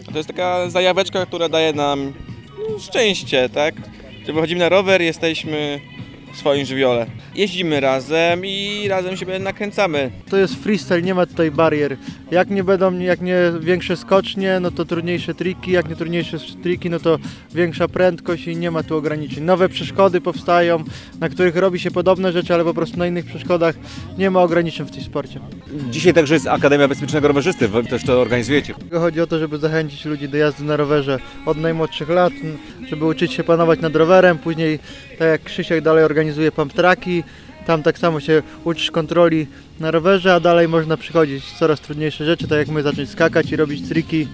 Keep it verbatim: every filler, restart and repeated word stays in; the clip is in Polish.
To jest taka zajaweczka, która daje nam szczęście, tak? Że wychodzimy na rower, jesteśmy w swoim żywiole. Jeździmy razem i razem się nakręcamy. To jest freestyle, nie ma tutaj barier. Jak nie będą, jak nie większe skocznie, no to trudniejsze triki, jak nie trudniejsze triki, no to większa prędkość i nie ma tu ograniczeń. Nowe przeszkody powstają, na których robi się podobne rzeczy, ale po prostu na innych przeszkodach nie ma ograniczeń w tym sporcie. Dzisiaj także jest Akademia Bezpiecznego Rowerzysty, wy też to organizujecie. Chodzi o to, żeby zachęcić ludzi do jazdy na rowerze od najmłodszych lat, żeby uczyć się panować nad rowerem, później tak jak Krzysiek dalej organizuje pump tracki, tam tak samo się uczysz kontroli na rowerze, a dalej można przychodzić coraz trudniejsze rzeczy, tak jak my zacząć skakać i robić triki.